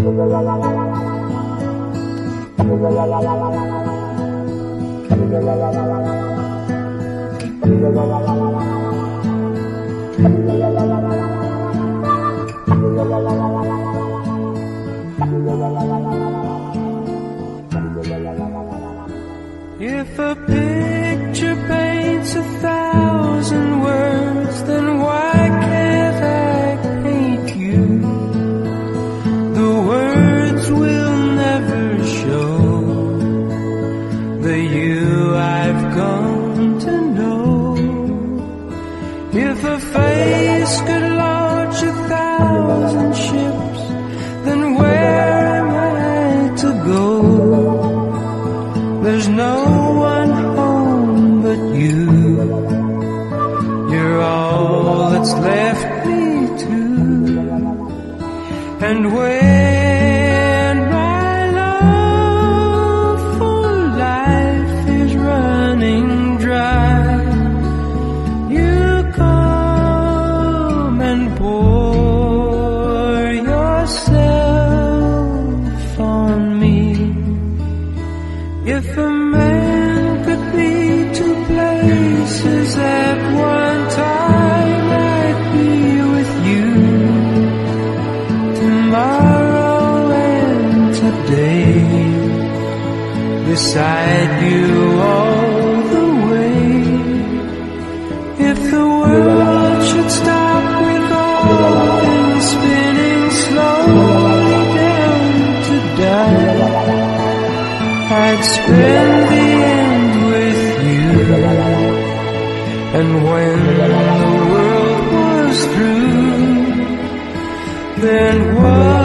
If a picture paints 1,000 words, then why can't I paint you? The words will never show the you I've come to know. If a face could launch 1,000 ships, then where am I to go? There's no one home but you. You're all that's left me to. And when my love for life is running dry, you come and pour yourself on me. If a man could be 2 places at one time, I'd be with you tomorrow and today, beside you all the way. If the world should stop with all things spinning slowly down to die, I'd spend the end with you. And when the world was through, then what?